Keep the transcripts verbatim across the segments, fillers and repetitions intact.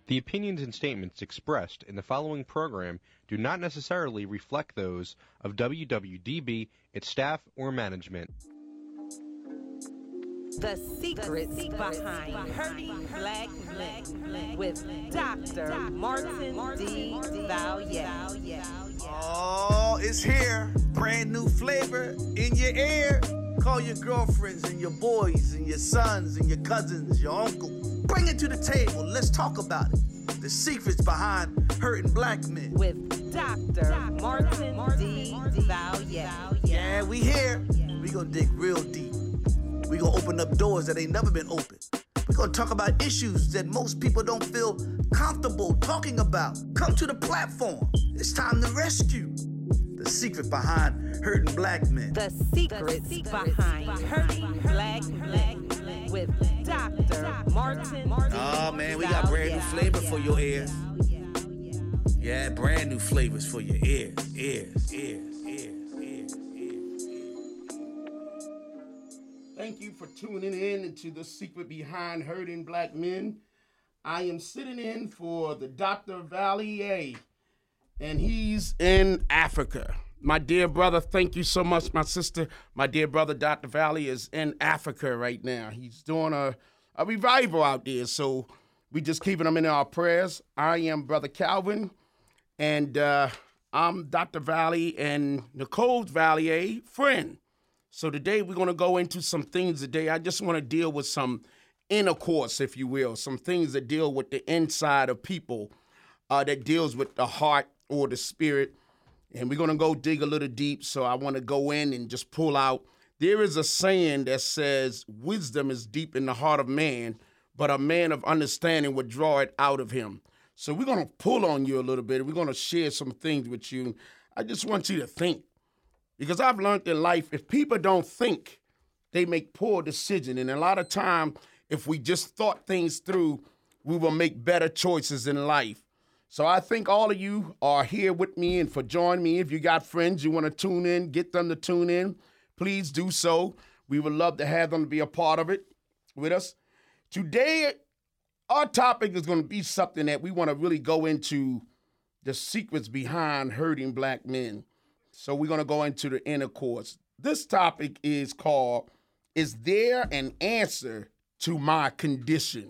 The opinions and statements expressed in the following program do not necessarily reflect those of W W D B, its staff, or management. The secrets behind hurting black men with Doctor Martin D. Valier. Oh, it's here. Brand new flavor in your ear. Call your girlfriends and your boys and your sons and your cousins, your uncle. Bring it to the table. Let's talk about it. The secrets behind hurting black men. With Doctor Martin D. Valier. Yeah, we here. We gonna dig real deep. We gonna open up doors that ain't never been opened. We gonna talk about issues that most people don't feel comfortable talking about. Come to the platform. It's time to rescue. The secret behind hurting black men. The secrets behind hurting black men with Doctor Martin. Oh man, we got brand new flavor for your ears. Yeah, brand new flavors for your ears, ears, ears, ears, ears, ears, ears. Thank you for tuning in into the secret behind hurting black men. I am sitting in for the Doctor Valier, and he's in Africa. My dear brother, thank you so much, my sister. My dear brother, Doctor Valier, is in Africa right now. He's doing a, a revival out there, so we just keeping him in our prayers. I am Brother Calvin, and uh, I'm Doctor Valier and Nicole Valier, friend. So today we're going to go into some things today. I just want to deal with some intercourse, if you will, some things that deal with the inside of people, uh, that deals with the heart or the spirit. And we're going to go dig a little deep, so I want to go in and just pull out. There is a saying that says, wisdom is deep in the heart of man, but a man of understanding would draw it out of him. So we're going to pull on you a little bit. We're going to share some things with you. I just want you to think. Because I've learned in life, if people don't think, they make poor decisions. And a lot of time, if we just thought things through, we will make better choices in life. So I think all of you are here with me and for joining me. If you got friends you want to tune in, get them to tune in, please do so. We would love to have them to be a part of it with us. Today, our topic is going to be something that we want to really go into, the secrets behind hurting black men. So we're going to go into the intercourse. This topic is called, Is There an Answer to My Condition?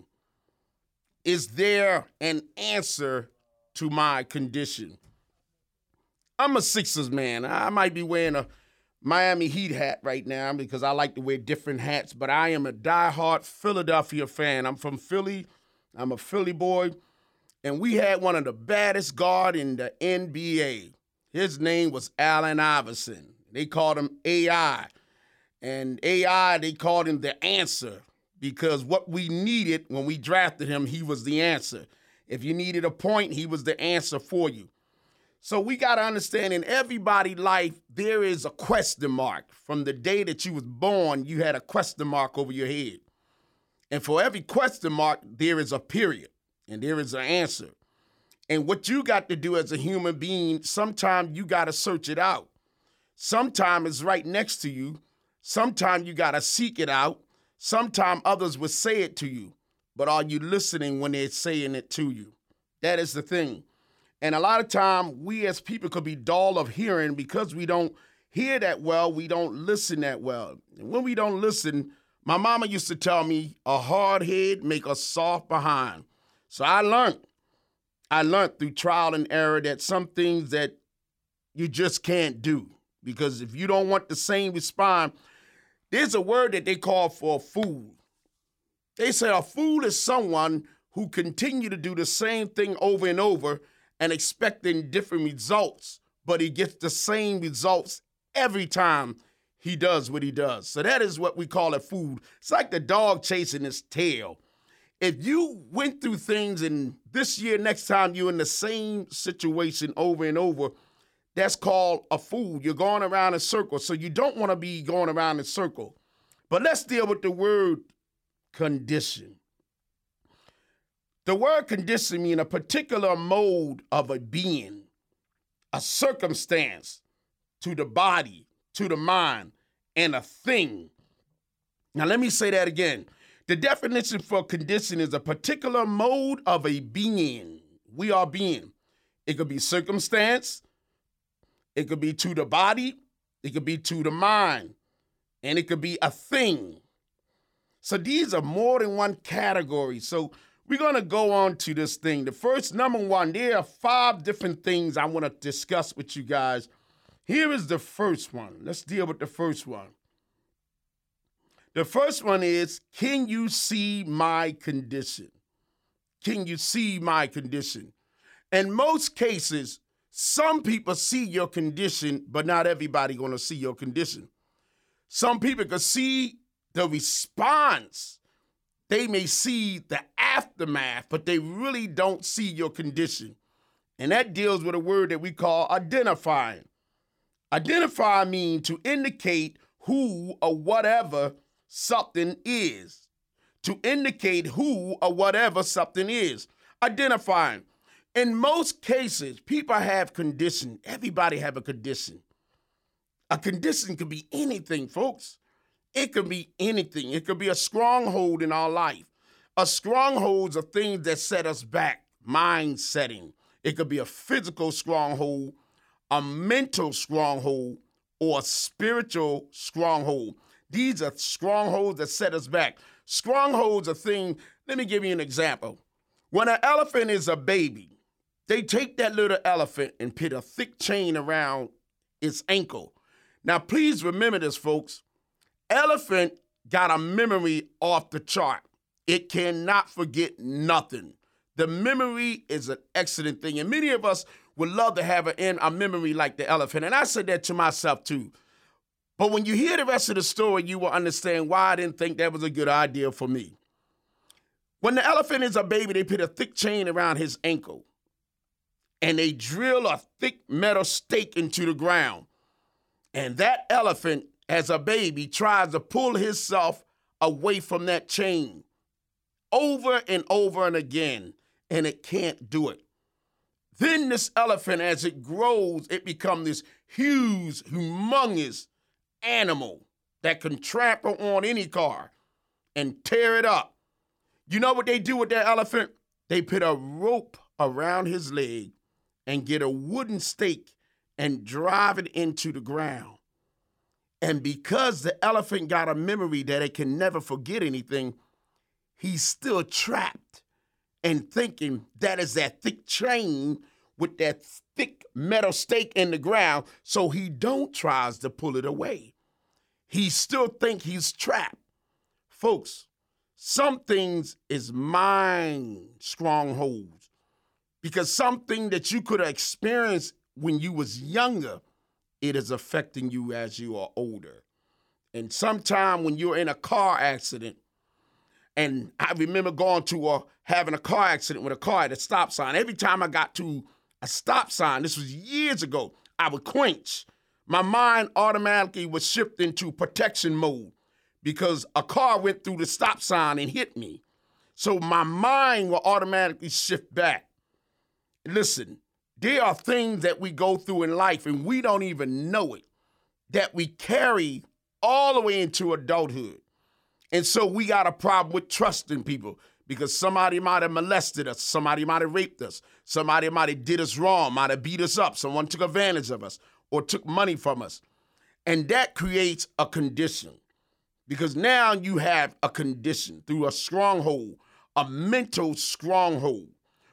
Is there an answer to my condition? I'm a Sixers man. I might be wearing a Miami Heat hat right now because I like to wear different hats, but I am a diehard Philadelphia fan. I'm from Philly. I'm a Philly boy, and we had one of the baddest guard in the N B A. His name was Allen Iverson. They called him A I, and A I, they called him the answer because what we needed when we drafted him, he was the answer. If you needed a point, he was the answer for you. So we got to understand in everybody's life, there is a question mark. From the day that you was born, you had a question mark over your head. And for every question mark, there is a period, and there is an answer. And what you got to do as a human being, sometimes you got to search it out. Sometimes it's right next to you. Sometimes you got to seek it out. Sometimes others will say it to you. But are you listening when they're saying it to you? That is the thing. And a lot of time, we as people could be dull of hearing because we don't hear that well, we don't listen that well. And when we don't listen, my mama used to tell me, a hard head make a soft behind. So I learned. I learned through trial and error that some things that you just can't do. Because if you don't want the same response, there's a word that they call for a fool. They say a fool is someone who continue to do the same thing over and over and expecting different results, but he gets the same results every time he does what he does. So that is what we call a fool. It's like the dog chasing his tail. If you went through things and this year, next time you're in the same situation over and over, that's called a fool. You're going around in circles. So you don't want to be going around in circle. But let's deal with the word condition. The word condition means a particular mode of a being, a circumstance to the body, to the mind, and a thing. Now let me say that again. The definition for condition is a particular mode of a being. We are being. It could be circumstance. It could be to the body. It could be to the mind. And it could be a thing. So these are more than one category. So we're going to go on to this thing. The first, number one, there are five different things I want to discuss with you guys. Here is the first one. Let's deal with the first one. The first one is, can you see my condition? Can you see my condition? In most cases, some people see your condition, but not everybody going to see your condition. Some people can see the response. They may see the aftermath, but they really don't see your condition. And that deals with a word that we call identifying. Identify means to indicate who or whatever something is. To indicate who or whatever something is. Identifying. In most cases, people have condition. Everybody have a condition. A condition could be anything, folks. It could be anything. It could be a stronghold in our life. A stronghold are things that set us back, mind setting. It could be a physical stronghold, a mental stronghold, or a spiritual stronghold. These are strongholds that set us back. Strongholds are things, let me give you an example. When an elephant is a baby, they take that little elephant and put a thick chain around its ankle. Now, please remember this, folks. Elephant got a memory off the chart. It cannot forget nothing. The memory is an excellent thing. And many of us would love to have a, a memory like the elephant. And I said that to myself, too. But when you hear the rest of the story, you will understand why I didn't think that was a good idea for me. When the elephant is a baby, they put a thick chain around his ankle. And they drill a thick metal stake into the ground. And that elephant, as a baby, tries to pull himself away from that chain over and over and again, and it can't do it. Then this elephant, as it grows, it becomes this huge, humongous animal that can trample on any car and tear it up. You know what they do with that elephant? They put a rope around his leg and get a wooden stake and drive it into the ground. And because the elephant got a memory that it can never forget anything, he's still trapped and thinking that is that thick chain with that thick metal stake in the ground, so he don't tries to pull it away. He still think he's trapped. Folks, some things is mind strongholds, because something that you could have experienced when you was younger, it is affecting you as you are older. And sometime when you're in a car accident, and I remember going to a, having a car accident with a car at a stop sign. Every time I got to a stop sign, this was years ago, I would quench. My mind automatically would shift into protection mode because a car went through the stop sign and hit me. So my mind will automatically shift back. Listen, there are things that we go through in life and we don't even know it, that we carry all the way into adulthood. And so we got a problem with trusting people because somebody might have molested us, somebody might have raped us, somebody might have did us wrong, might have beat us up, someone took advantage of us or took money from us. And that creates a condition because now you have a condition through a stronghold, a mental stronghold.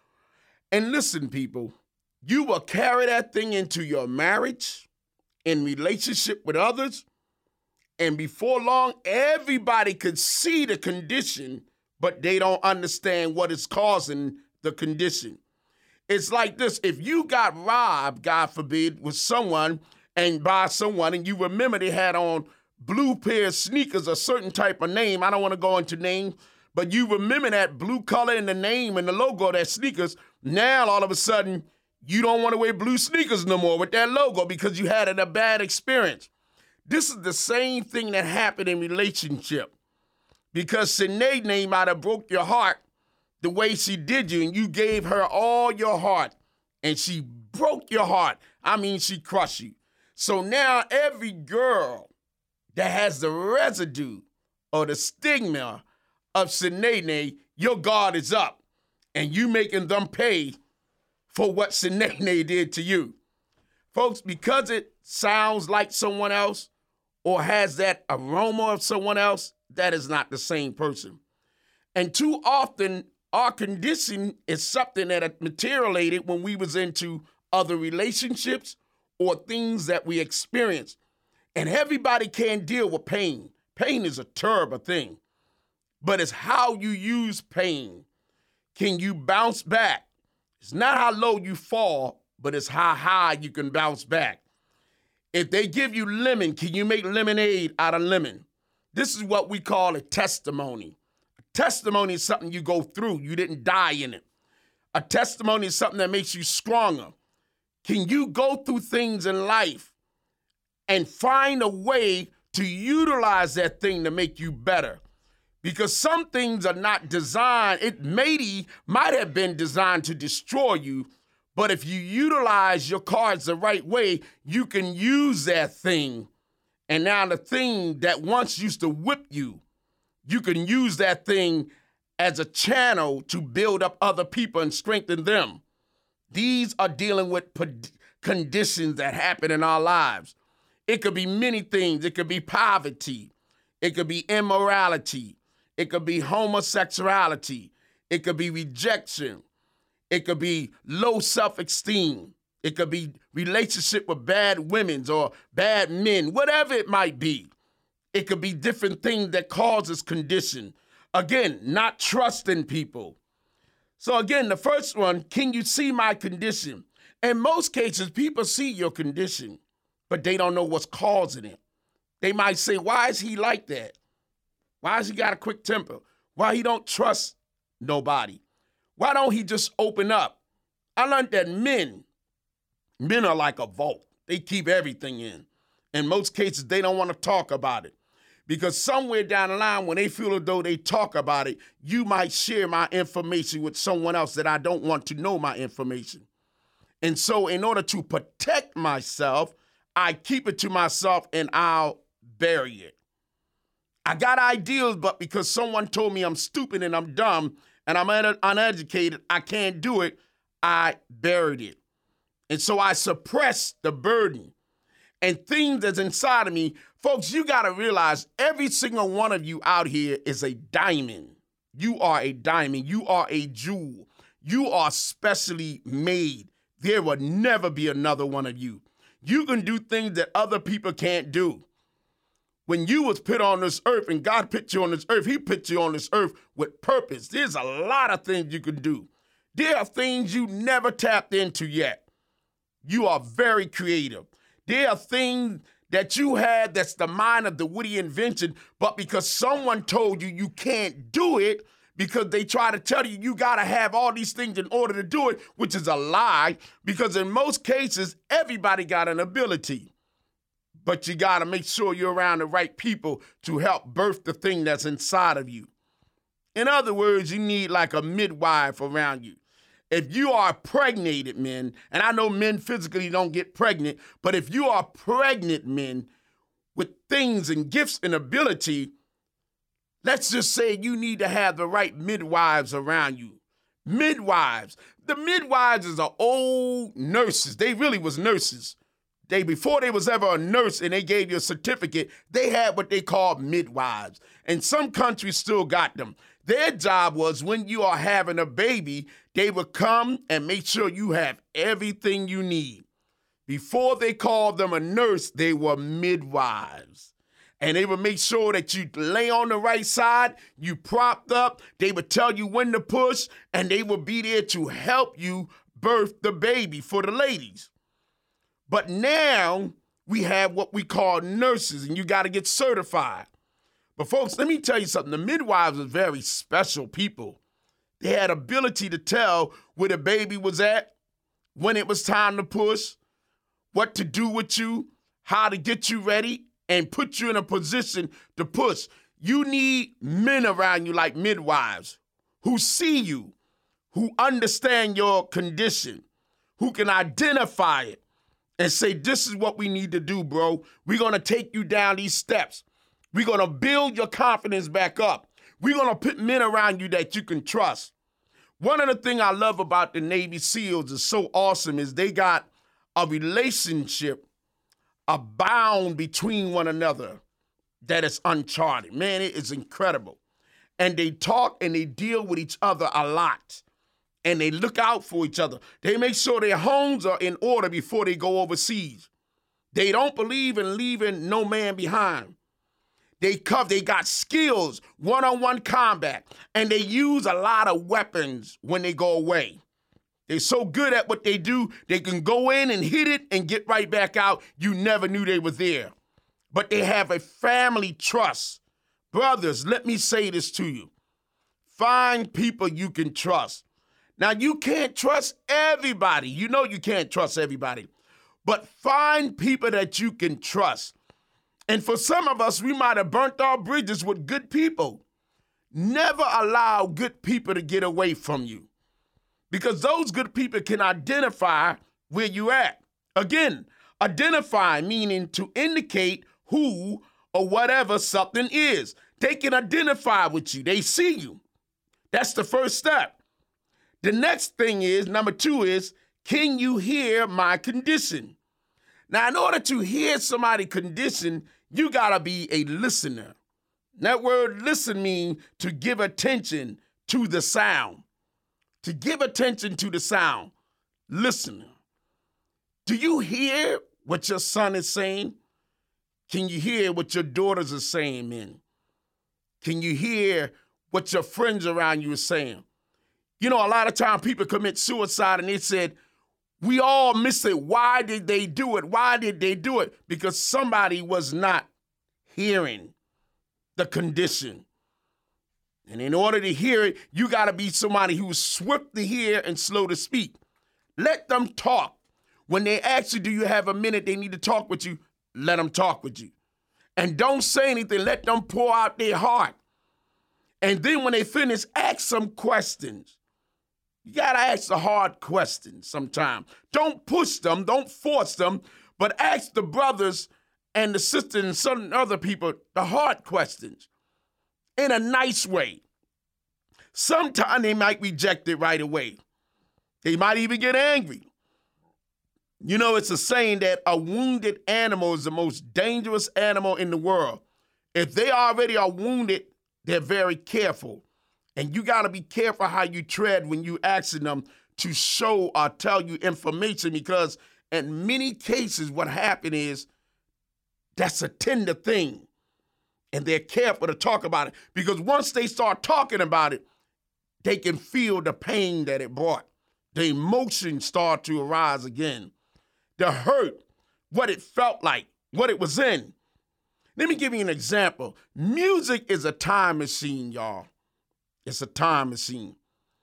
And listen, people, you will carry that thing into your marriage, in relationship with others, and before long, everybody could see the condition, but they don't understand what is causing the condition. It's like this. If you got robbed, God forbid, with someone and by someone, and you remember they had on blue pair of sneakers, a certain type of name. I don't want to go into name, but you remember that blue color and the name and the logo of that sneakers. Now, all of a sudden, you don't want to wear blue sneakers no more with that logo because you had a bad experience. This is the same thing that happened in relationship. Because Sinead might have broke your heart the way she did you, and you gave her all your heart, and she broke your heart. I mean, she crushed you. So now every girl that has the residue or the stigma of Sinene, your guard is up, and you making them pay for what Sinene did to you. Folks, because it sounds like someone else or has that aroma of someone else, that is not the same person. And too often, our condition is something that materialized when we was into other relationships or things that we experienced. And everybody can't deal with pain. Pain is a terrible thing, but it's how you use pain. Can you bounce back? It's not how low you fall, but it's how high you can bounce back. If they give you lemon, can you make lemonade out of lemon? This is what we call a testimony. A testimony is something you go through. You didn't die in it. A testimony is something that makes you stronger. Can you go through things in life and find a way to utilize that thing to make you better? Because some things are not designed, it maybe might have been designed to destroy you, but if you utilize your cards the right way, you can use that thing. And now the thing that once used to whip you, you can use that thing as a channel to build up other people and strengthen them. These are dealing with conditions that happen in our lives. It could be many things. It could be poverty. It could be immorality. It could be homosexuality. It could be rejection. It could be low self-esteem. It could be relationship with bad women or bad men, whatever it might be. It could be different things that causes condition. Again, not trusting people. So again, the first one, can you see my condition? In most cases, people see your condition, but they don't know what's causing it. They might say, why is he like that? Why has he got a quick temper? Why he don't trust nobody? Why don't he just open up? I learned that men, men are like a vault. They keep everything in. In most cases, they don't want to talk about it. Because somewhere down the line, when they feel as though they talk about it, you might share my information with someone else that I don't want to know my information. And so in order to protect myself, I keep it to myself and I'll bury it. I got ideas, but because someone told me I'm stupid and I'm dumb and I'm un- uneducated, I can't do it, I buried it. And so I suppressed the burden. And things that's inside of me, folks, you got to realize every single one of you out here is a diamond. You are a diamond. You are a jewel. You are specially made. There will never be another one of you. You can do things that other people can't do. When you was put on this earth and God put you on this earth, he put you on this earth with purpose. There's a lot of things you can do. There are things you never tapped into yet. You are very creative. There are things that you had that's the mind of the witty invention, but because someone told you you can't do it, because they try to tell you you got to have all these things in order to do it, which is a lie, because in most cases, everybody got an ability. But you got to make sure you're around the right people to help birth the thing that's inside of you. In other words, you need like a midwife around you. If you are pregnated men, and I know men physically don't get pregnant, but if you are pregnant men with things and gifts and ability, let's just say you need to have the right midwives around you. Midwives. The midwives is are old nurses. They really was nurses. They, before they was ever a nurse and they gave you a certificate, they had what they called midwives. And some countries still got them. Their job was when you are having a baby, they would come and make sure you have everything you need. Before they called them a nurse, they were midwives. And they would make sure that you lay on the right side, you propped up, they would tell you when to push, and they would be there to help you birth the baby for the ladies. But now we have what we call nurses, and you got to get certified. But folks, let me tell you something. The midwives are very special people. They had ability to tell where the baby was at, when it was time to push, what to do with you, how to get you ready, and put you in a position to push. You need men around you like midwives who see you, who understand your condition, who can identify it and say, this is what we need to do, bro. We're going to take you down these steps. We're going to build your confidence back up. We're going to put men around you that you can trust. One of the things I love about the Navy SEALs is so awesome is they got a relationship, a bound between one another that is uncharted. Man, it is incredible. And they talk and they deal with each other a lot. And they look out for each other. They make sure their homes are in order before they go overseas. They don't believe in leaving no man behind. They cover, they got skills, one-on-one combat, and they use a lot of weapons when they go away. They're so good at what they do, they can go in and hit it and get right back out. You never knew they were there. But they have a family trust. Brothers, let me say this to you. Find people you can trust. Now, you can't trust everybody. You know you can't trust everybody. But find people that you can trust. And for some of us, we might have burnt our bridges with good people. Never allow good people to get away from you, because those good people can identify where you're at. Again, identify meaning to indicate who or whatever something is. They can identify with you. They see you. That's the first step. The next thing is, number two is, can you hear my condition? Now, in order to hear somebody's condition, you got to be a listener. That word listen means to give attention to the sound. To give attention to the sound. Listener. Do you hear what your son is saying? Can you hear what your daughters are saying, men? Can you hear what your friends around you are saying? You know, a lot of times people commit suicide and they said, we all miss it. Why did they do it? Why did they do it? Because somebody was not hearing the condition. And in order to hear it, you got to be somebody who's swift to hear and slow to speak. Let them talk. When they ask you, do you have a minute, they need to talk with you, let them talk with you. And don't say anything. Let them pour out their heart. And then when they finish, ask some questions. You got to ask the hard questions sometimes. Don't push them. Don't force them. But ask the brothers and the sisters and some other people the hard questions in a nice way. Sometimes they might reject it right away. They might even get angry. You know, it's a saying that a wounded animal is the most dangerous animal in the world. If they already are wounded, they're very careful. And you got to be careful how you tread when you asking them to show or tell you information, because in many cases what happened is that's a tender thing. And they're careful to talk about it, because once they start talking about it, they can feel the pain that it brought. The emotions start to arise again. The hurt, what it felt like, what it was in. Let me give you an example. Music is a time machine, y'all. It's a time machine.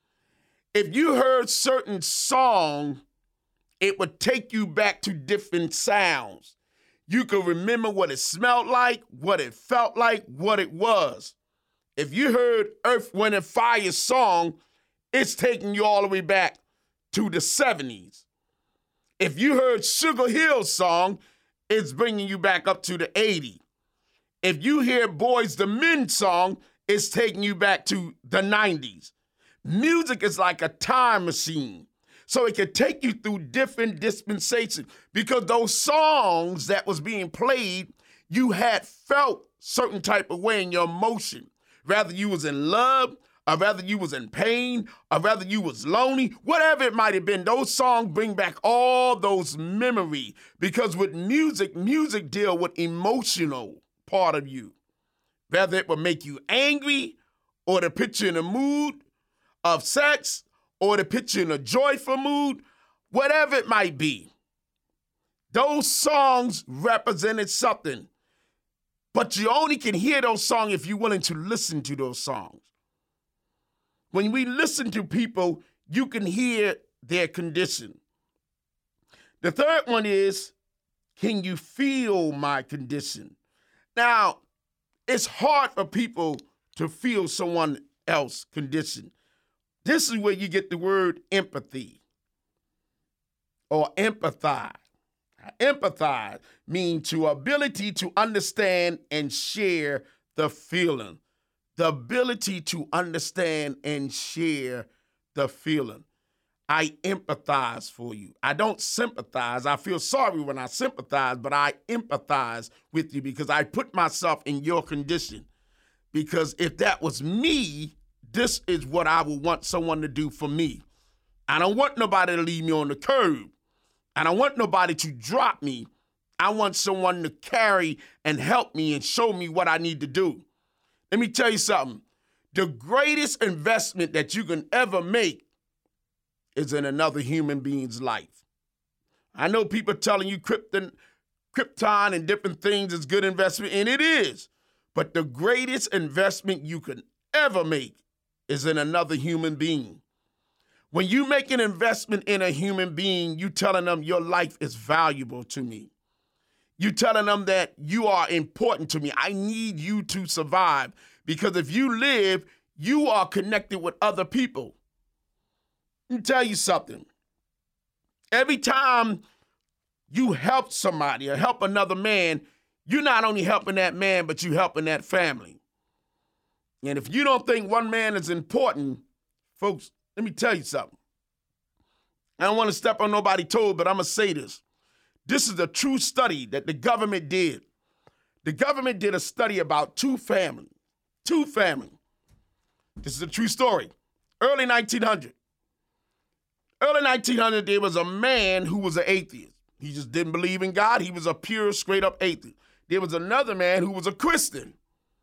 If you heard certain song, it would take you back to different sounds. You could remember what it smelled like, what it felt like, what it was. If you heard Earth, Wind, and Fire song, it's taking you all the way back to the seventies. If you heard Sugar Hill song, it's bringing you back up to the eighties. If you hear Boys the Men song, it's taking you back to the nineties. Music is like a time machine. So it can take you through different dispensations, because those songs that was being played, you had felt certain type of way in your emotion. Rather you was in love, or rather you was in pain, or rather you was lonely, whatever it might have been, those songs bring back all those memories. Because with music, music deal with emotional part of you. Whether it will make you angry, or to put you in a mood of sex, or to put you in a joyful mood, whatever it might be. Those songs represented something. But you only can hear those songs if you're willing to listen to those songs. When we listen to people, you can hear their condition. The third one is, can you feel my condition? Now, it's hard for people to feel someone else's condition. This is where you get the word empathy or empathize. Empathize means to ability to understand and share the feeling, the ability to understand and share the feeling. I empathize for you. I don't sympathize. I feel sorry when I sympathize, but I empathize with you because I put myself in your condition. Because if that was me, this is what I would want someone to do for me. I don't want nobody to leave me on the curb. I don't want nobody to drop me. I want someone to carry and help me and show me what I need to do. Let me tell you something. The greatest investment that you can ever make is in another human being's life. I know people telling you Krypton, Krypton and different things is good investment, and it is. But the greatest investment you can ever make is in another human being. When you make an investment in a human being, you telling them your life is valuable to me. You telling them that you are important to me. I need you to survive because if you live, you are connected with other people. Let me tell you something. Every time you help somebody or help another man, you're not only helping that man, but you're helping that family. And if you don't think one man is important, folks, let me tell you something. I don't want to step on nobody's toes, but I'm going to say this. This is a true study that the government did. The government did a study about two families. Two families. This is a true story. Early nineteen hundred. Early nineteen hundred, there was a man who was an atheist. He just didn't believe in God. He was a pure, straight-up atheist. There was another man who was a Christian.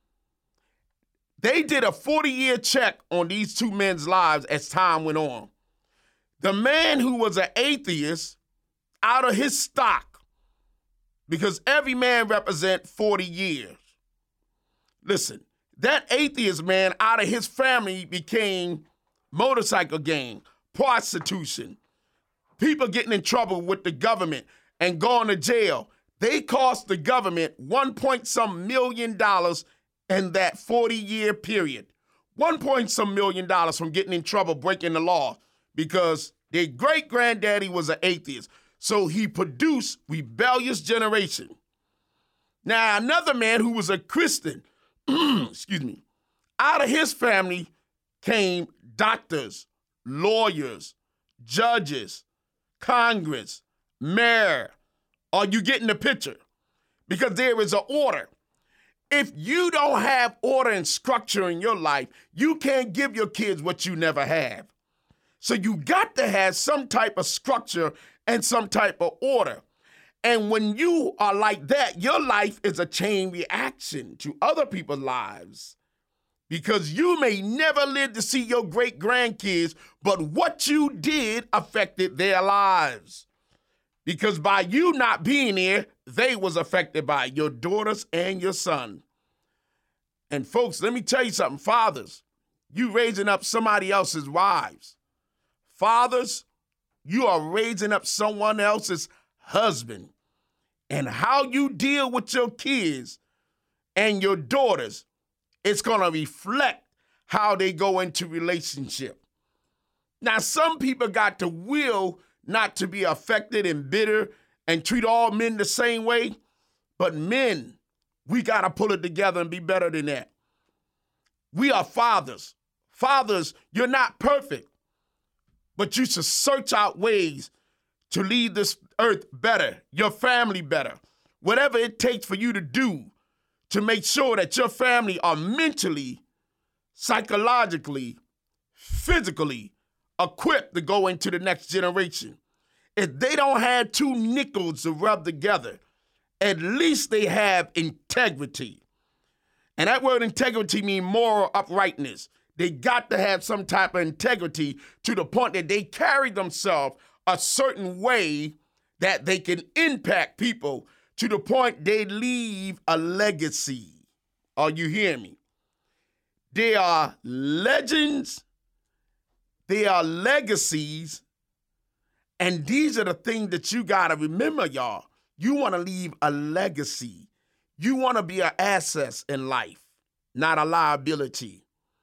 They did a forty-year check on these two men's lives as time went on. The man who was an atheist, out of his stock, because every man represents forty years. Listen, that atheist man out of his family became motorcycle gang, prostitution, people getting in trouble with the government and going to jail. They cost the government one point some million dollars in that forty-year period. One point some million dollars from getting in trouble, breaking the law, because their great-granddaddy was an atheist. So he produced rebellious generation. Now, another man who was a Christian, excuse me, out of his family came doctors, lawyers, judges, Congress, mayor. Are you getting the picture? Because there is an order. If you don't have order and structure in your life, you can't give your kids what you never have. So you got to have some type of structure and some type of order. And when you are like that, your life is a chain reaction to other people's lives. Because you may never live to see your great grandkids, but what you did affected their lives. Because by you not being there, they was affected by your daughters and your son. And folks, let me tell you something, fathers, you raising up somebody else's wives. Fathers, you are raising up someone else's husband. And how you deal with your kids and your daughters, it's going to reflect how they go into relationship. Now, some people got the will not to be affected and bitter and treat all men the same way. But men, we got to pull it together and be better than that. We are fathers. Fathers, you're not perfect, but you should search out ways to leave this earth better, your family better, whatever it takes for you to do to make sure that your family are mentally, psychologically, physically equipped to go into the next generation. If they don't have two nickels to rub together, at least they have integrity. And that word integrity means moral uprightness. They got to have some type of integrity to the point that they carry themselves a certain way that they can impact people to the point they leave a legacy. Are you hearing me? They are legends. They are legacies. And these are the things that you got to remember, y'all. You want to leave a legacy. You want to be an asset in life, not a liability.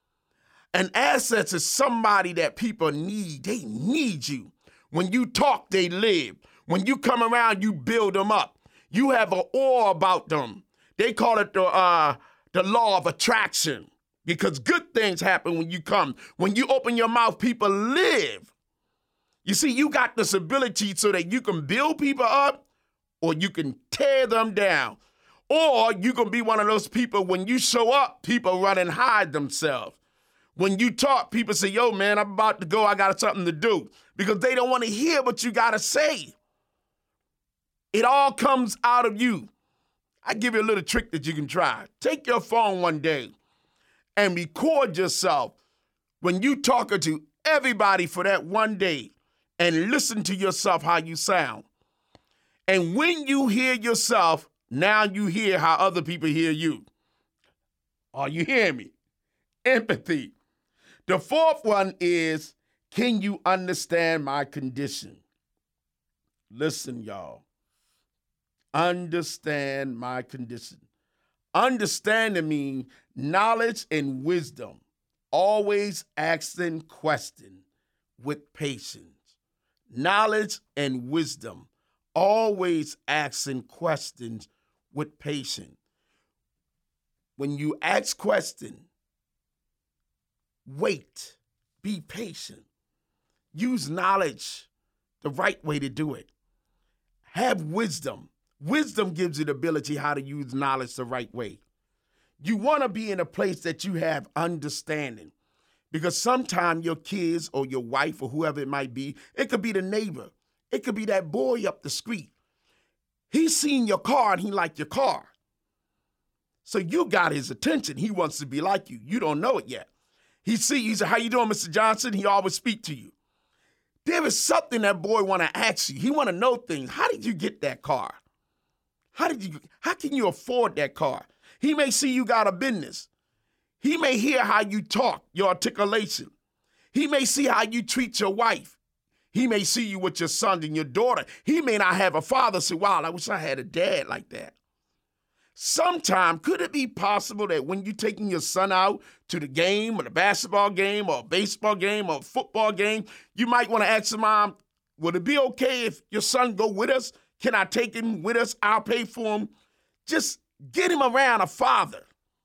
An asset is somebody that people need. They need you. When you talk, they live. When you come around, you build them up. You have an aura about them. They call it the, uh, the law of attraction. because good things happen when you come. When you open your mouth, people live. You see, you got this ability so that you can build people up or you can tear them down. Or you can be one of those people, when you show up, people run and hide themselves. When you talk, people say, yo, man, I'm about to go. I got something to do, because they don't want to hear what you got to say. It all comes out of you. I give you a little trick that you can try. Take your phone one day and record yourself when you talking to everybody for that one day, and listen to yourself how you sound. And when you hear yourself, now you hear how other people hear you. Are you hearing me? Empathy. The fourth one is, can you understand my condition? Listen, y'all. Understand my condition. Understanding means knowledge and wisdom. Always asking questions with patience. Knowledge and wisdom. Always asking questions with patience. When you ask questions, wait, be patient. Use knowledge, the right way to do it. Have wisdom. Wisdom gives you the ability how to use knowledge the right way. You want to be in a place that you have understanding, because sometimes your kids or your wife or whoever it might be, it could be the neighbor. It could be that boy up the street. He's seen your car and he liked your car. So you got his attention. He wants to be like you. You don't know it yet. He see you, he said, how you doing, Mister Johnson? He always speak to you. There is something that boy want to ask you. He want to know things. How did you get that car? How did you, how can you afford that car? He may see you got a business. He may hear how you talk, your articulation. He may see how you treat your wife. He may see you with your son and your daughter. He may not have a father. Say, wow, I wish I had a dad like that. Sometime, could it be possible that when you're taking your son out to the game or the basketball game or a baseball game or a football game, you might want to ask your mom, would it be okay if your son go with us? Can I take him with us? I'll pay for him. Just get him around a father.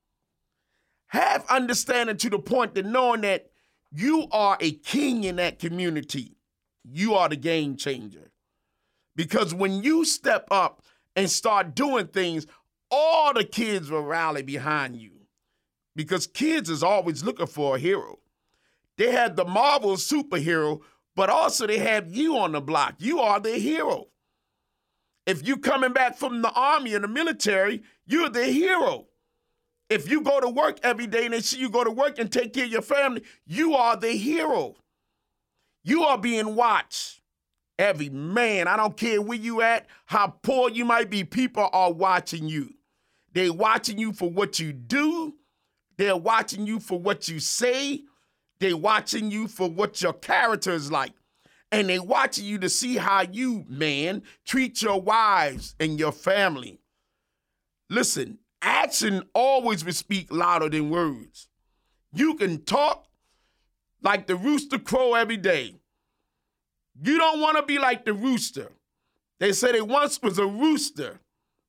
Have understanding to the point that knowing that you are a king in that community. You are the game changer. Because when you step up and start doing things, all the kids will rally behind you, because kids is always looking for a hero. They have the Marvel superhero, but also they have you on the block. You are the hero. If you coming back from the army and the military, you're the hero. If you go to work every day and they see you go to work and take care of your family, you are the hero. You are being watched. Every man, I don't care where you at, how poor you might be, people are watching you. They're watching you for what you do. They're watching you for what you say. They're watching you for what your character is like. And they're watching you to see how you, man, treat your wives and your family. Listen, action always will speak louder than words. You can talk like the rooster crow every day. You don't want to be like the rooster. They said it once was a rooster.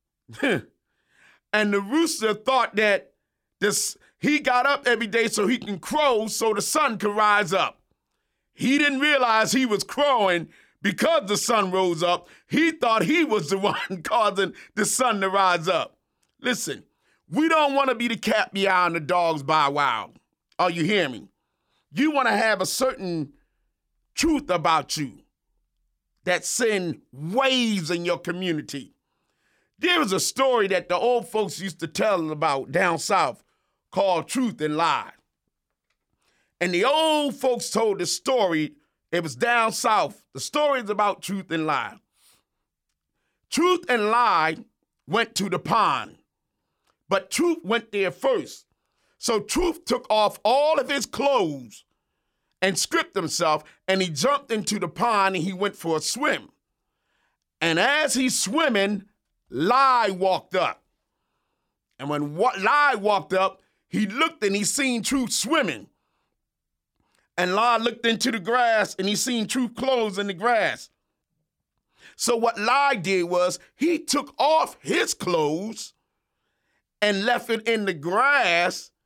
And the rooster thought that this he got up every day so he can crow so the sun could rise up. He didn't realize he was crowing because the sun rose up. He thought he was the one causing the sun to rise up. Listen, we don't want to be the cat behind the dogs bow wow. Are you hearing me? You want to have a certain truth about you that send waves in your community. There was a story that the old folks used to tell about down south called Truth and Lie. And the old folks told the story. It was down south. The story is about Truth and Lie. Truth and Lie went to the pond, but Truth went there first. So Truth took off all of his clothes and stripped himself, and he jumped into the pond and he went for a swim. And as he's swimming, Lie walked up. And when Lie walked up, he looked and he seen Truth swimming. And Lie looked into the grass and he seen Truth clothes in the grass. So what Lie did was he took off his clothes and left it in the grass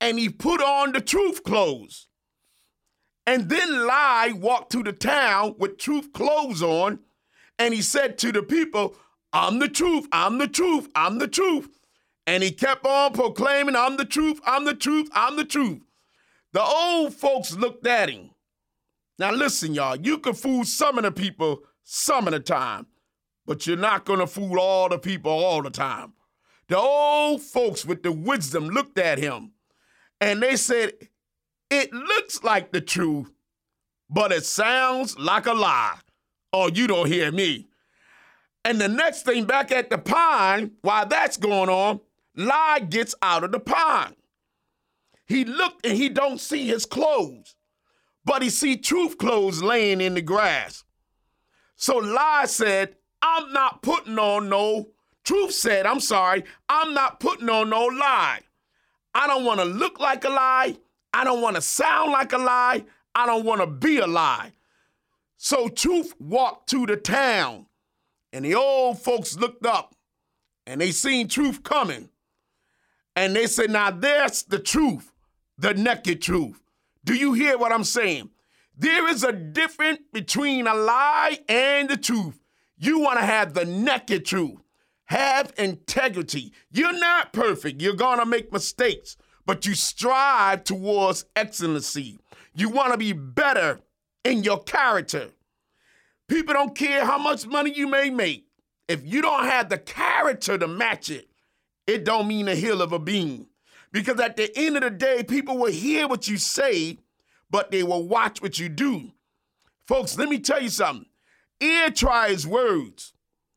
and he put on the truth clothes. And then lie walked to the town with truth clothes on, and he said to the people, I'm the truth, I'm the truth, I'm the truth. And he kept on proclaiming, I'm the truth, I'm the truth, I'm the truth. The old folks looked at him. Now listen, y'all, you can fool some of the people some of the time, but you're not going to fool all the people all the time. The old folks with the wisdom looked at him, and they said, it looks like the truth, but it sounds like a lie. Oh, you don't hear me. And the next thing, back at the pine, while that's going on, lie gets out of the pine. He looked and he don't see his clothes, but he see truth clothes laying in the grass. So lie said, I'm not putting on no, truth said, I'm sorry, I'm not putting on no lie. I don't want to look like a lie. I don't want to sound like a lie. I don't want to be a lie. So truth walked to the town, and the old folks looked up, and they seen truth coming. And they said, now there's the truth, the naked truth. Do you hear what I'm saying? There is a difference between a lie and the truth. You want to have the naked truth. Have integrity. You're not perfect. You're going to make mistakes, but you strive towards excellency. You want to be better in your character. People don't care how much money you may make. If you don't have the character to match it, it don't mean a hill of a bean. Because at the end of the day, people will hear what you say, but they will watch what you do. Folks, let me tell you something. Ear tries words.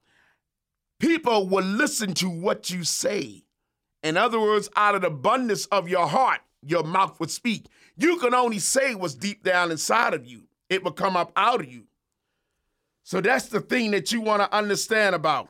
People will listen to what you say. In other words, out of the abundance of your heart, your mouth would speak. You can only say what's deep down inside of you. It will come up out of you. So that's the thing that you want to understand about.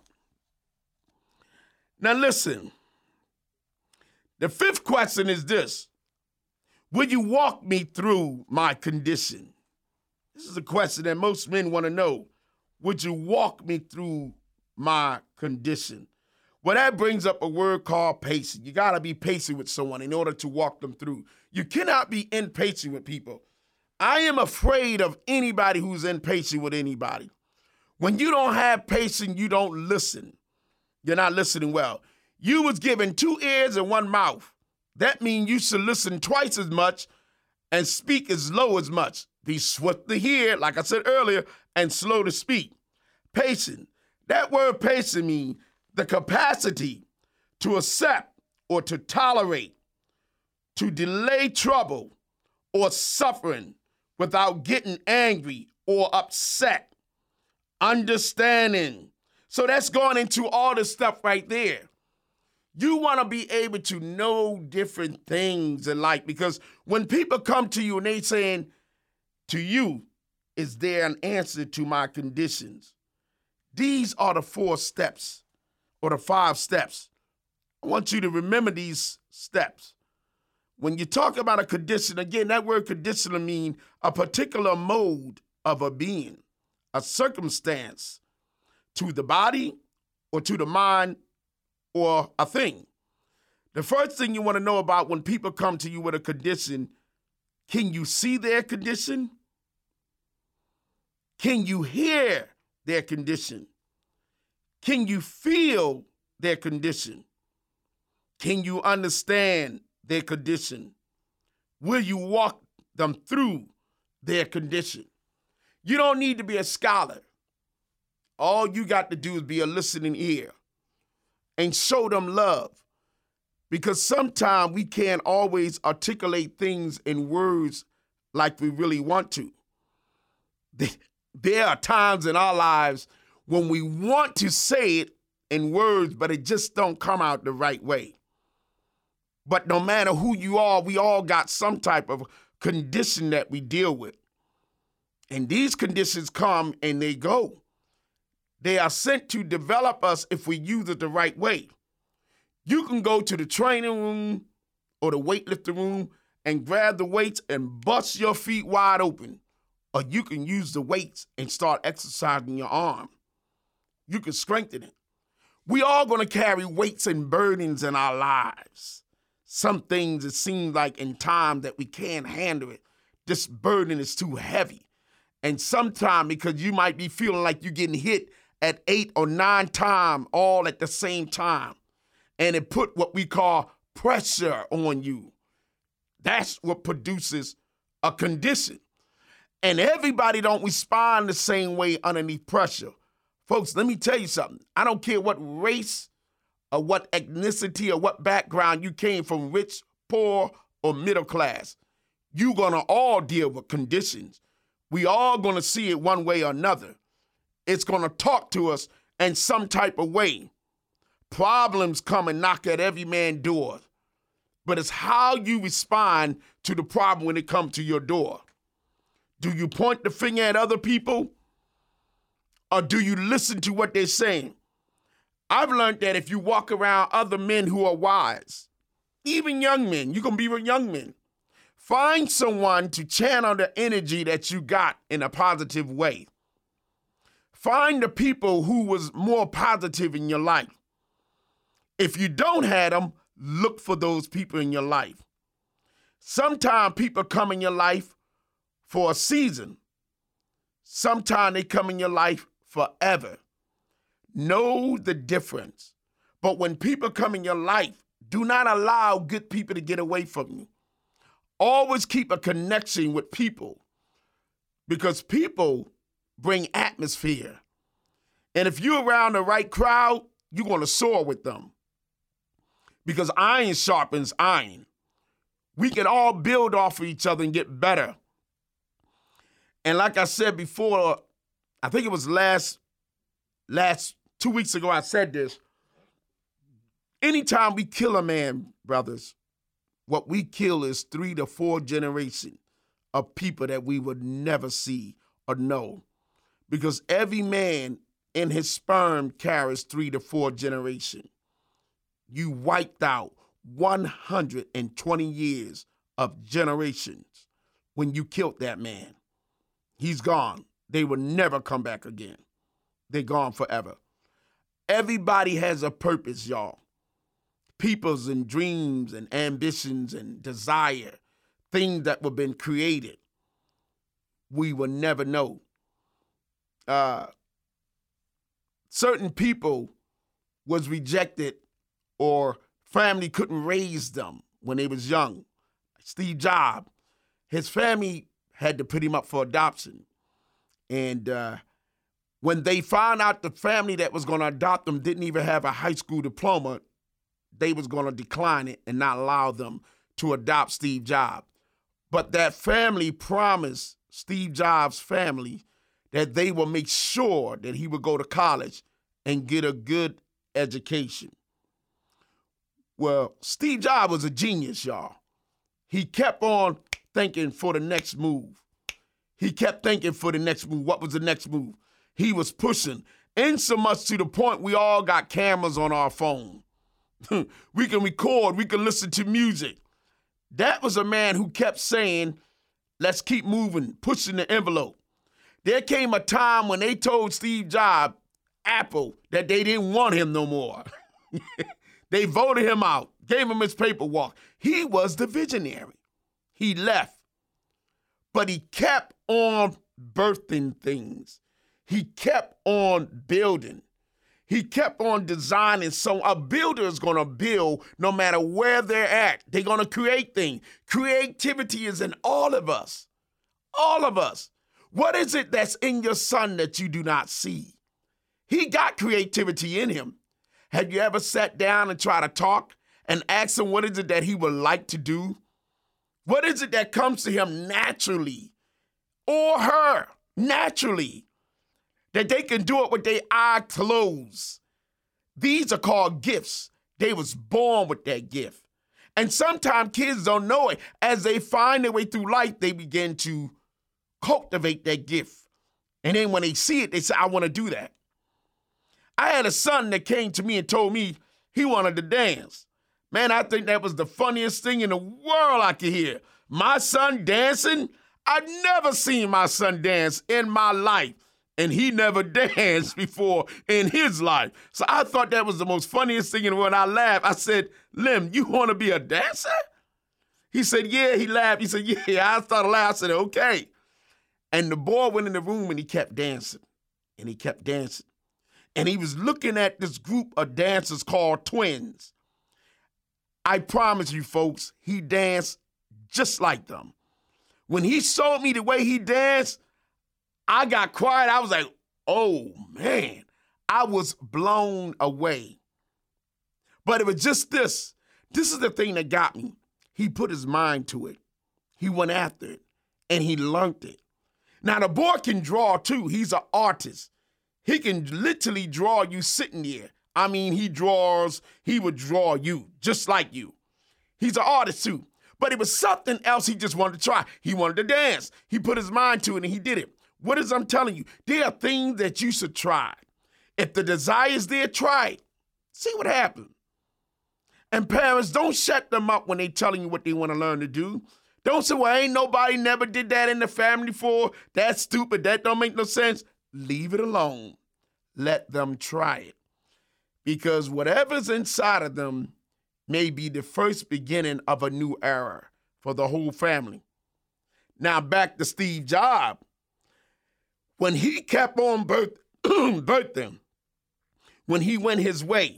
Now listen, the fifth question is this. Will you walk me through my condition? This is a question that most men want to know. Would you walk me through my condition? Well, that brings up a word called patient. You got to be patient with someone in order to walk them through. You cannot be impatient with people. I am afraid of anybody who's impatient with anybody. When you don't have patience, you don't listen. You're not listening well. You was given two ears and one mouth. That means you should listen twice as much and speak as low as much. Be swift to hear, like I said earlier, and slow to speak. Patient. That word patient means the capacity to accept or to tolerate, to delay trouble or suffering without getting angry or upset. Understanding. So that's going into all this stuff right there. You want to be able to know different things in life, because when people come to you and they saying to you, is there an answer to my conditions? These are the four steps or the five steps. I want you to remember these steps. When you talk about a condition, again, that word condition means a particular mode of a being, a circumstance to the body or to the mind or a thing. The first thing you want to know about when people come to you with a condition, can you see their condition? Can you hear their condition? Can you feel their condition? Can you understand their condition? Will you walk them through their condition? You don't need to be a scholar. All you got to do is be a listening ear and show them love. Because sometimes we can't always articulate things in words like we really want to. There are times in our lives when we want to say it in words, but it just don't come out the right way. But no matter who you are, we all got some type of condition that we deal with. And these conditions come and they go. They are sent to develop us if we use it the right way. You can go to the training room or the weightlifting room and grab the weights and bust your feet wide open. Or you can use the weights and start exercising your arm. You can strengthen it. We all going to carry weights and burdens in our lives. some things it seems like in time that we can't handle it. This burden is too heavy. And sometimes because you might be feeling like you're getting hit at eight or nine times all at the same time. And it put what we call pressure on you. That's what produces a condition. And everybody don't respond the same way underneath pressure. Folks, let me tell you something. I don't care what race or what ethnicity or what background you came from, rich, poor, or middle class. You're going to all deal with conditions. We all going to see it one way or another. It's going to talk to us in some type of way. Problems come and knock at every man's door. But it's how you respond to the problem when it comes to your door. Do you point the finger at other people? Or do you listen to what they're saying? I've learned that if you walk around other men who are wise, even young men, you can be with young men, find someone to channel the energy that you got in a positive way. Find the people who was more positive in your life. If you don't have them, look for those people in your life. Sometimes people come in your life for a season. Sometimes they come in your life forever. Know the difference. But when people come in your life, do not allow good people to get away from you. Always keep a connection with people because people bring atmosphere. And if you're around the right crowd, you're going to soar with them because iron sharpens iron. We can all build off of each other and get better. And like I said before, I think it was last, last two weeks ago I said this. Anytime we kill a man, brothers, what we kill is three to four generations of people that we would never see or know. Because every man in his sperm carries three to four generations. You wiped out one hundred twenty years of generations when you killed that man. He's gone. They will never come back again. They're gone forever. Everybody has a purpose, y'all. Peoples and dreams and ambitions and desire, things that were been created. We will never know. Uh, certain people was rejected or family couldn't raise them when they was young. Steve Jobs, his family had to put him up for adoption. And uh, when they found out the family that was going to adopt him didn't even have a high school diploma, they was going to decline it and not allow them to adopt Steve Jobs. But that family promised Steve Jobs' family that they will make sure that he would go to college and get a good education. Well, Steve Jobs was a genius, y'all. He kept on thinking for the next move. He kept thinking for the next move. What was the next move? He was pushing, in so much to the point we all got cameras on our phone. We can record, we can listen to music. That was a man who kept saying, let's keep moving, pushing the envelope. There came a time when they told Steve Jobs, Apple, that they didn't want him no more. They voted him out, gave him his paperwork. He was the visionary. He left. But he kept on birthing things. He kept on building. He kept on designing. So a builder is going to build no matter where they're at. They're going to create things. Creativity is in all of us. All of us. What is it that's in your son that you do not see? He got creativity in him. Have you ever sat down and tried to talk and ask him what is it that he would like to do? What is it that comes to him naturally or her naturally? That they can do it with their eyes closed. These are called gifts. They was born with that gift. And sometimes kids don't know it. As they find their way through life, they begin to cultivate that gift. And then when they see it, they say, I want to do that. I had a son that came to me and told me he wanted to dance. Man, I think that was the funniest thing in the world I could hear. My son dancing? I've never seen my son dance in my life. and he never danced before in his life. So I thought that was the most funniest thing in the world. I laughed. I said, Lim, you want to be a dancer? He said, yeah. He laughed. He said, yeah. I started laughing. I said, okay. And the boy went in the room and he kept dancing. And he kept dancing. And he was looking at this group of dancers called twins. I promise you, folks, he danced just like them. When he showed me the way he danced, I got quiet. I was like, oh, man. I was blown away. But it was just this. This is the thing that got me. He put his mind to it. He went after it, and he learned it. Now, the boy can draw, too. He's an artist. He can literally draw you sitting there. I mean, he draws, he would draw you, just like you. He's an artist, too. But it was something else he just wanted to try. He wanted to dance. He put his mind to it, and he did it. What is I'm telling you? There are things that you should try. If the desire is there, try it. See what happens. And parents, don't shut them up when they telling you what they want to learn to do. Don't say, well, ain't nobody never did that in the family before. That's stupid. That don't make no sense. Leave it alone. Let them try it. Because whatever's inside of them may be the first beginning of a new era for the whole family. Now back to Steve Jobs. When he kept on birth, birthing, when he went his way,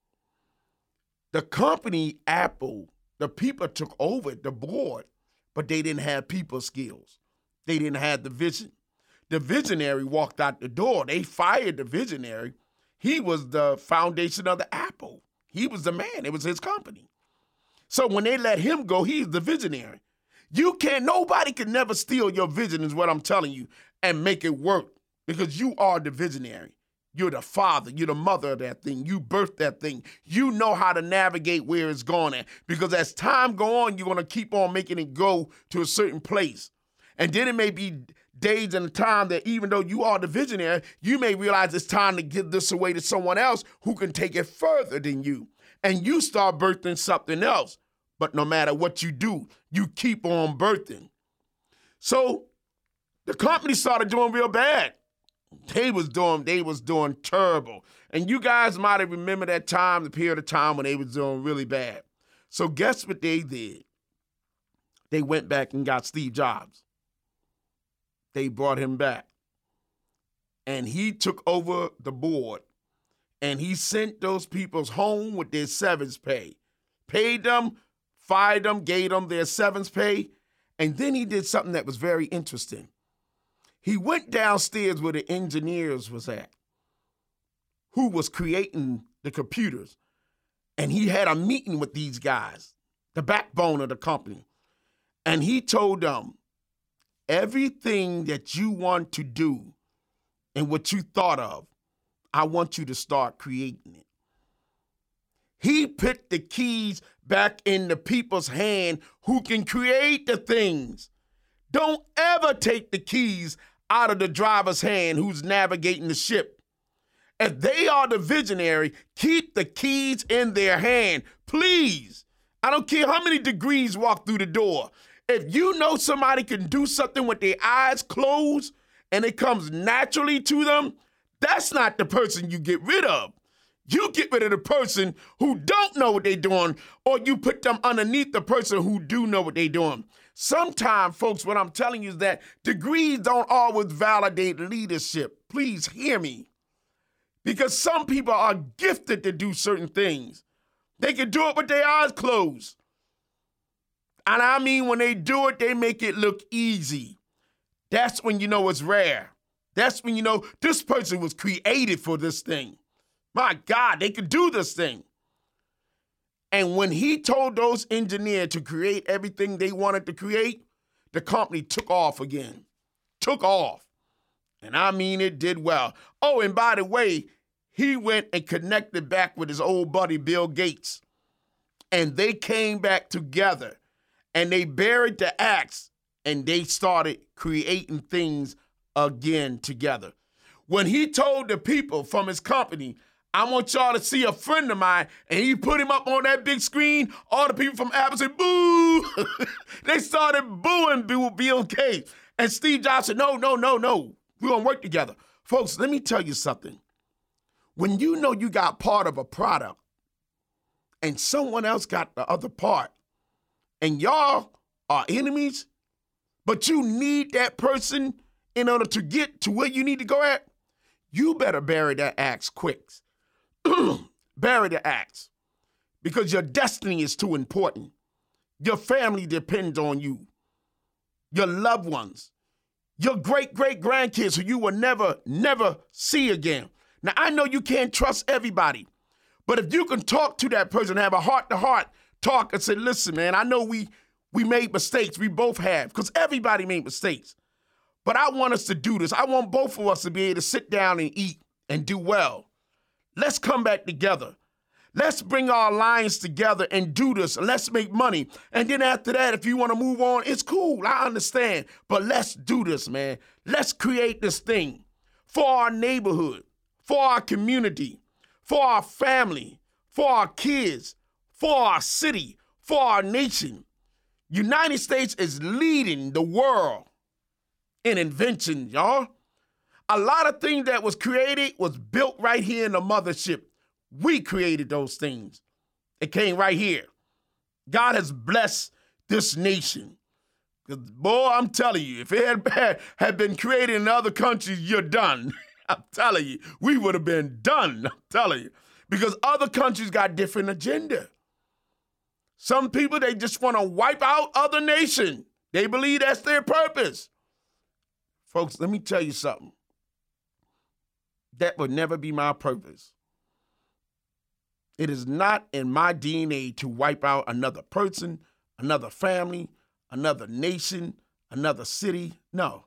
the company, Apple, the people took over the board, but they didn't have people skills. They didn't have the vision. The visionary walked out the door. They fired the visionary. He was the foundation of the Apple. He was the man. It was his company. So when they let him go, he's the visionary. You can't, nobody can never steal your vision is what I'm telling you and make it work because you are the visionary. You're the father. You're the mother of that thing. You birthed that thing. You know how to navigate where it's going at because as time go on, you're going to keep on making it go to a certain place. And then it may be days and time that even though you are the visionary, you may realize it's time to give this away to someone else who can take it further than you. And you start birthing something else. But no matter what you do, you keep on birthing. So the company started doing real bad. They was doing, they was doing terrible. And you guys might have remembered that time, the period of time when they was doing really bad. So guess what they did? They went back and got Steve Jobs. They brought him back. And he took over the board. And he sent those people home with their severance pay. Paid them, fired them, gave them their severance pay. And then he did something that was very interesting. He went downstairs where the engineers was at, who was creating the computers. And he had a meeting with these guys, the backbone of the company. And he told them, everything that you want to do and what you thought of, I want you to start creating it. He put the keys back in the people's hand who can create the things. Don't ever take the keys out of the driver's hand who's navigating the ship. If they are the visionary, keep the keys in their hand, please. I don't care how many degrees walk through the door. If you know somebody can do something with their eyes closed and it comes naturally to them, that's not the person you get rid of. You get rid of the person who don't know what they're doing, or you put them underneath the person who do know what they're doing. Sometimes, folks, what I'm telling you is that degrees don't always validate leadership. Please hear me. Because some people are gifted to do certain things. They can do it with their eyes closed. And I mean, when they do it, they make it look easy. That's when you know it's rare. That's when you know this person was created for this thing. My God, they could do this thing. And when he told those engineers to create everything they wanted to create, the company took off again. Took off. And I mean, it did well. Oh, and by the way, he went and connected back with his old buddy, Bill Gates. And they came back together. And they buried the axe. And they started creating things again together. When he told the people from his company, I want y'all to see a friend of mine, and he put him up on that big screen, all the people from Apple said, boo! They started booing Bill Gates. And Steve Jobs said, no, no, no, no. We're going to work together. Folks, let me tell you something. When you know you got part of a product and someone else got the other part, and y'all are enemies, but you need that person in order to get to where you need to go at, you better bury that axe quick. Bury the axe, because your destiny is too important. Your family depends on you. Your loved ones. Your great-great-grandkids who you will never, never see again. Now, I know you can't trust everybody, but if you can talk to that person, have a heart-to-heart talk and say, listen, man, I know we, we made mistakes. We both have, because everybody made mistakes. But I want us to do this. I want both of us to be able to sit down and eat and do well. Let's come back together. Let's bring our alliance together and do this. And let's make money. And then after that, if you want to move on, it's cool. I understand. But let's do this, man. Let's create this thing for our neighborhood, for our community, for our family, for our kids, for our city, for our nation. United States is leading the world in invention, y'all. A lot of things that was created was built right here in the mothership. We created those things. It came right here. God has blessed this nation. Boy, I'm telling you, if it had, had been created in other countries, you're done. I'm telling you, we would have been done. I'm telling you. Because other countries got different agenda. Some people, they just want to wipe out other nations. They believe that's their purpose. Folks, let me tell you something. That would never be my purpose. It is not in my D N A to wipe out another person, another family, another nation, another city. No.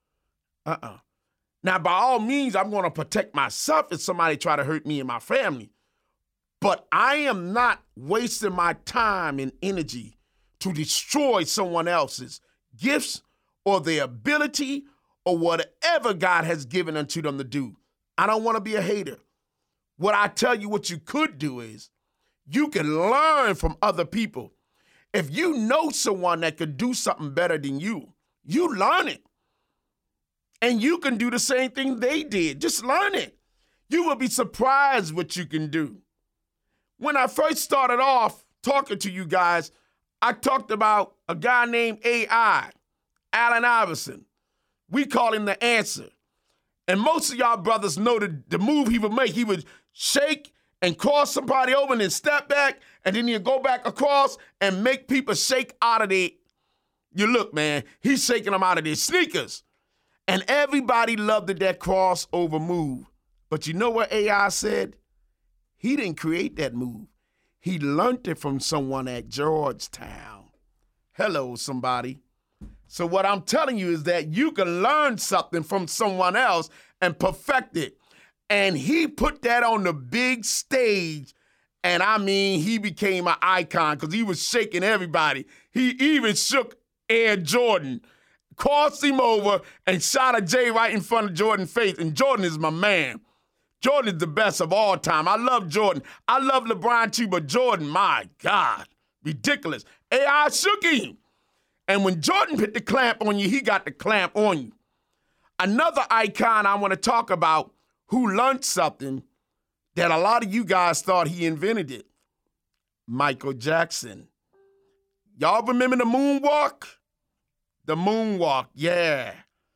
Uh-uh. Now, by all means, I'm going to protect myself if somebody try to hurt me and my family. But I am not wasting my time and energy to destroy someone else's gifts or their ability or whatever God has given unto them to do. I don't want to be a hater. What I tell you what you could do is you can learn from other people. If you know someone that could do something better than you, you learn it. And you can do the same thing they did. Just learn it. You will be surprised what you can do. When I first started off talking to you guys, I talked about a guy named A I, Allen Iverson. We call him the answer. And most of y'all brothers know the, the move he would make. He would shake and cross somebody over and then step back, and then he'd go back across and make people shake out of their, you look, man, he's shaking them out of their sneakers. And everybody loved that crossover move. But you know what A I said? He didn't create that move. He learned it from someone at Georgetown. Hello, somebody. So what I'm telling you is that you can learn something from someone else and perfect it. And he put that on the big stage. And I mean, he became an icon because he was shaking everybody. He even shook Air Jordan, crossed him over, and shot a J right in front of Jordan's face. And Jordan is my man. Jordan is the best of all time. I love Jordan. I love LeBron too, but Jordan, my God, ridiculous. A I shook him. And when Jordan put the clamp on you, he got the clamp on you. Another icon I want to talk about who learned something that a lot of you guys thought he invented it. Michael Jackson. Y'all remember the moonwalk? The moonwalk, yeah.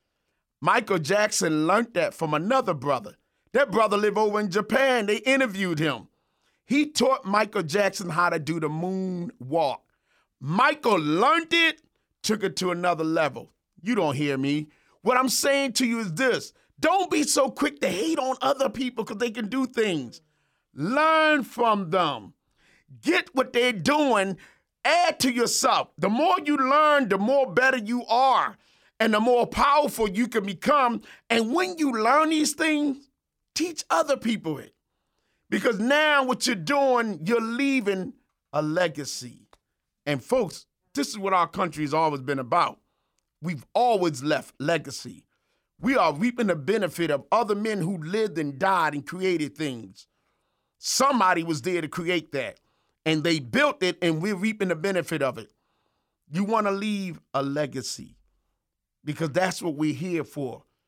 Michael Jackson learned that from another brother. That brother lived over in Japan. They interviewed him. He taught Michael Jackson how to do the moonwalk. Michael learned it, took it to another level. You don't hear me. What I'm saying to you is this. Don't be so quick to hate on other people because they can do things. Learn from them. Get what they're doing. Add to yourself. The more you learn, the more better you are and the more powerful you can become. And when you learn these things, teach other people it. Because now what you're doing, you're leaving a legacy. And folks, this is what our country has always been about. We've always left legacy. We are reaping the benefit of other men who lived and died and created things. Somebody was there to create that. And they built it, and we're reaping the benefit of it. You want to leave a legacy because that's what we're here for.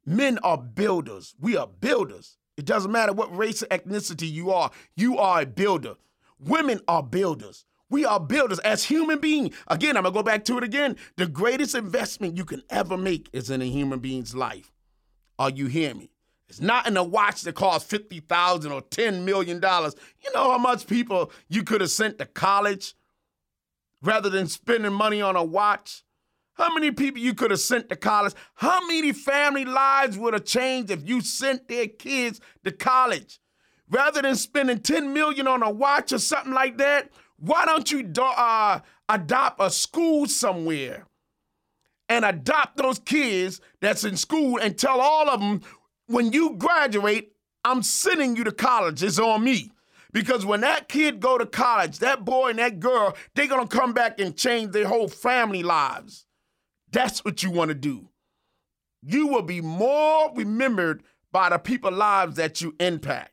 Men are builders. We are builders. It doesn't matter what race or ethnicity you are. You are a builder. Women are builders. We are builders as human beings. Again, I'm going to go back to it again. The greatest investment you can ever make is in a human being's life. Are you hearing me? It's not in a watch that costs fifty thousand dollars or ten million dollars. You know how much people you could have sent to college rather than spending money on a watch? How many people you could have sent to college? How many family lives would have changed if you sent their kids to college? Rather than spending ten million dollars on a watch or something like that, why don't you do, uh, adopt a school somewhere and adopt those kids that's in school and tell all of them, when you graduate, I'm sending you to college. It's on me. Because when that kid go to college, that boy and that girl, they're going to come back and change their whole family lives. That's what you want to do. You will be more remembered by the people's lives that you impact.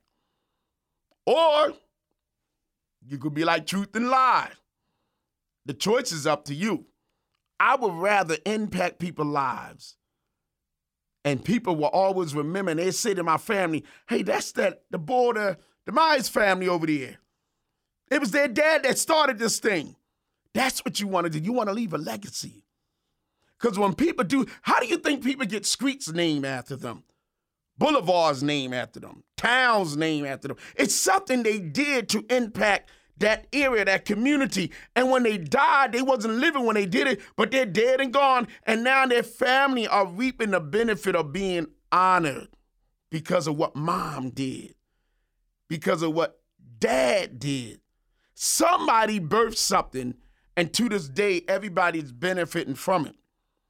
Or you could be like Truth and Lie. The choice is up to you. I would rather impact people's lives. And people will always remember, and they say to my family, hey, that's that the boy, the, the Myers family over there. It was their dad that started this thing. That's what you want to do. You want to leave a legacy. Because when people do, how do you think people get streets named after them? Boulevards named after them. Towns named after them. It's something they did to impact that area, that community. And when they died, they wasn't living when they did it, but they're dead and gone. And now their family are reaping the benefit of being honored because of what mom did, because of what dad did. Somebody birthed something, and to this day, everybody's benefiting from it.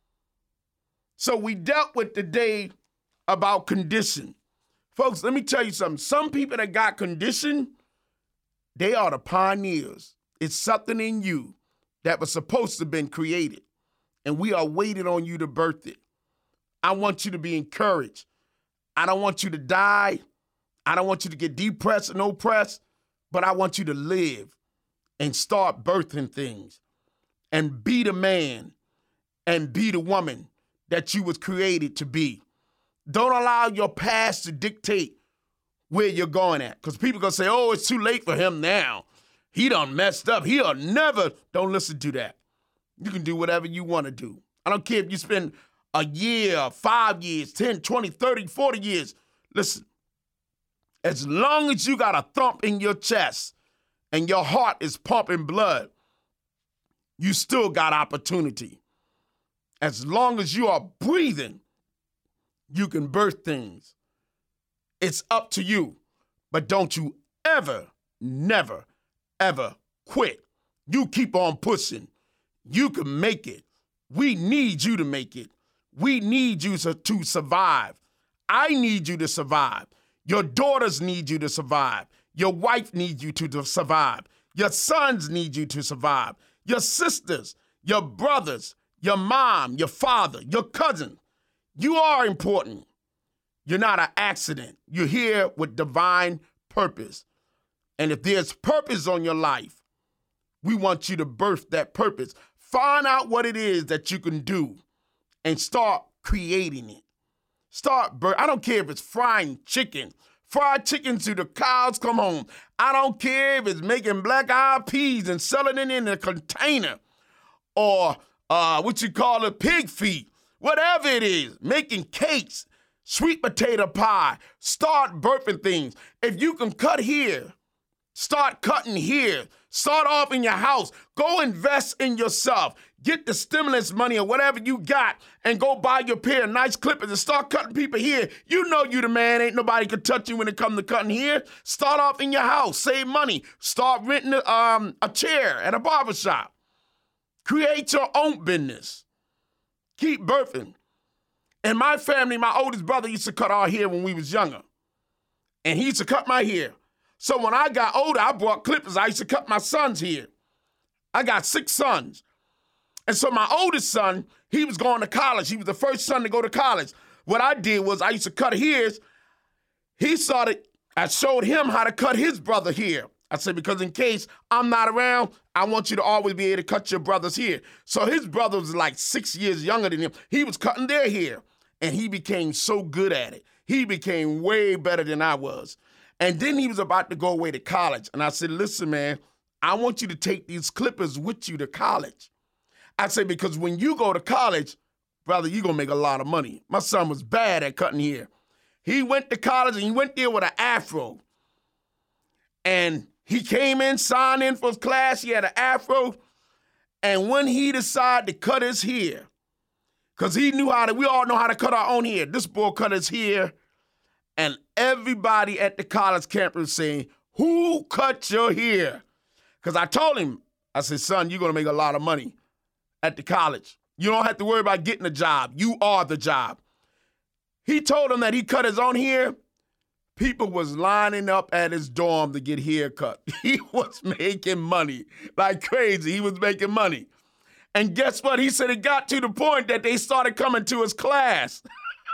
So we dealt with today about condition. Folks, let me tell you something. Some people that got condition, they are the pioneers. It's something in you that was supposed to have been created, and we are waiting on you to birth it. I want you to be encouraged. I don't want you to die. I don't want you to get depressed and oppressed, but I want you to live and start birthing things and be the man and be the woman that you was created to be. Don't allow your past to dictate where you're going at. Because people going to say, oh, it's too late for him now. He done messed up. He'll never. Don't listen to that. You can do whatever you want to do. I don't care if you spend a year, five years, ten, twenty, thirty, forty years. Listen, as long as you got a thump in your chest and your heart is pumping blood, you still got opportunity. As long as you are breathing, you can birth things. It's up to you. But don't you ever, never, ever quit. You keep on pushing. You can make it. We need you to make it. We need you to, to survive. I need you to survive. Your daughters need you to survive. Your wife needs you to, to survive. Your sons need you to survive. Your sisters, your brothers, your mom, your father, your cousin. You are important. You're not an accident. You're here with divine purpose. And if there's purpose on your life, we want you to birth that purpose. Find out what it is that you can do and start creating it. Start birth. I don't care if it's frying chicken. Fried chicken till the cows come home. I don't care if it's making black-eyed peas and selling it in a container or uh, what you call it, pig feet. Whatever it is, making cakes, sweet potato pie, start birthing things. If you can cut here, start cutting here. Start off in your house. Go invest in yourself. Get the stimulus money or whatever you got and go buy your pair of nice clippers and start cutting people here. You know you the man. Ain't nobody can touch you when it comes to cutting here. Start off in your house. Save money. Start renting a, um, a chair at a barbershop. Create your own business. Keep birthing. In my family, my oldest brother used to cut our hair when we was younger. And he used to cut my hair. So when I got older, I bought clippers. I used to cut my son's hair. I got six sons. And so my oldest son, he was going to college. He was the first son to go to college. What I did was I used to cut his. He started, I showed him how to cut his brother hair. I said, because in case I'm not around, I want you to always be able to cut your brother's hair. So his brother was like six years younger than him. He was cutting their hair. And he became so good at it. He became way better than I was. And then he was about to go away to college. And I said, listen, man, I want you to take these clippers with you to college. I said, because when you go to college, brother, you're going to make a lot of money. My son was bad at cutting hair. He went to college and he went there with an afro. And he came in, signed in for his class. He had an afro. And when he decided to cut his hair, because he knew how to, we all know how to cut our own hair. This boy cut his hair. And everybody at the college campus was saying, who cut your hair? Because I told him, I said, son, you're going to make a lot of money at the college. You don't have to worry about getting a job. You are the job. He told him that he cut his own hair. People was lining up at his dorm to get haircut. He was making money like crazy. He was making money. And guess what? He said it got to the point that they started coming to his class.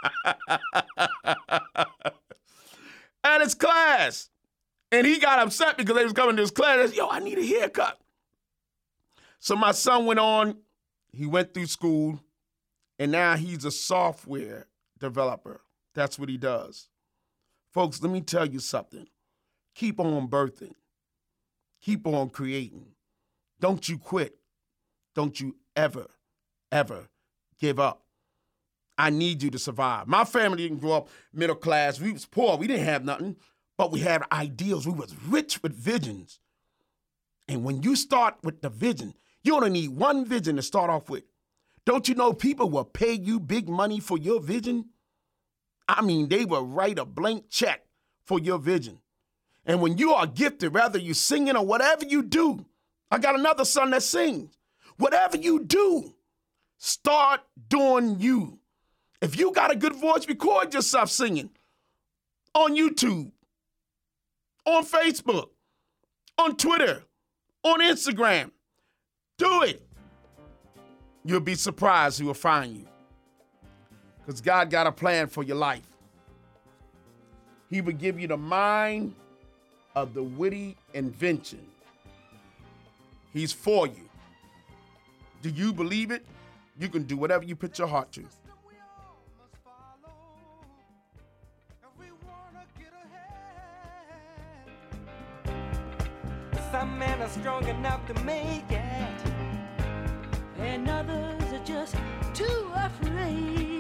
At his class. And he got upset because they was coming to his class. He said, yo, I need a haircut. So my son went on. He went through school. And now he's a software developer. That's what he does. Folks, let me tell you something. Keep on birthing. Keep on creating. Don't you quit. Don't you ever, ever give up. I need you to survive. My family didn't grow up middle class. We was poor. We didn't have nothing, but we had ideals. We was rich with visions. And when you start with the vision, you only need one vision to start off with. Don't you know people will pay you big money for your vision? I mean, they will write a blank check for your vision. And when you are gifted, whether you're singing or whatever you do, I got another son that sings. Whatever you do, start doing you. If you got a good voice, record yourself singing on YouTube, on Facebook, on Twitter, on Instagram. Do it. You'll be surprised who will find you. Because God got a plan for your life. He will give you the mind of the witty invention. He's for you. Do you believe it? You can do whatever you put your heart to. Some men are strong enough to make it, and others are just too afraid.